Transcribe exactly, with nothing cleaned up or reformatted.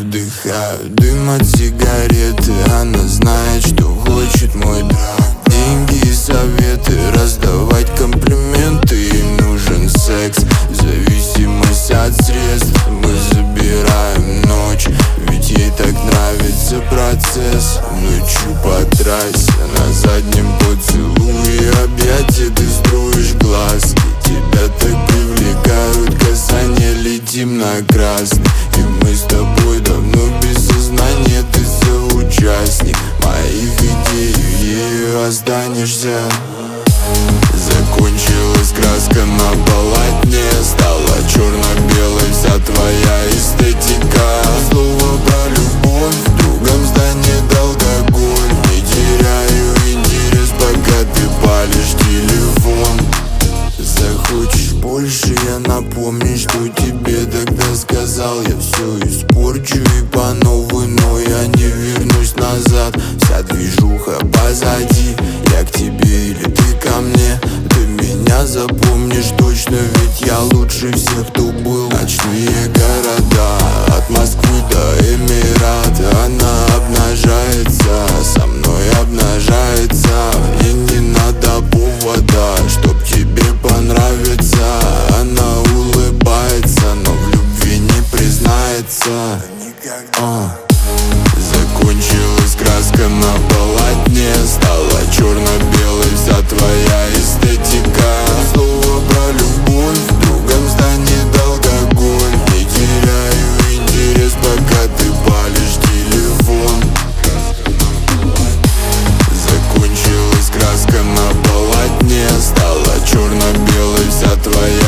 вдыхаю дым от сигареты. Она знает, что хочет мой драк. Деньги и советы, раздавать комплименты. Им нужен секс, зависимость от средств. Мы забираем ночь, ведь ей так нравится процесс. Ночью по трассе, на заднем поцелуе объятия ты строишь глазки. Тебя так привлекают касания, летим на красный. И мы с тобой давно без сознания, ты соучастник моих идей, ею останешься. Закончилась краска на полотне, стала черно-белой вся твоя эстетика. Слово про любовь, в другом здании алкоголь. Не теряю интерес, пока ты палишь телефон. Захочешь больше, я напомню, что тебе тогда сказал. Я все испорчу и по новой, но я не вернусь назад. Вся движуха позади, я к тебе или ты ко мне. Ты меня запомнишь точно, ведь я лучше всех, кто был. Ночные города, от Москвы до Эмирата. Она обнажается, со мной обнажается. Мне не надо повода, чтоб тебе понравится. Она улыбается, но в любви не признается. а. Закончилась краска на полотне, стала черно-белой вся твоя эстетика. Слово про любовь, в другом здании алкоголь. Не теряю интерес, пока ты палишь телефон. Закончилась краска на полотне, стала черно-белой вся твоя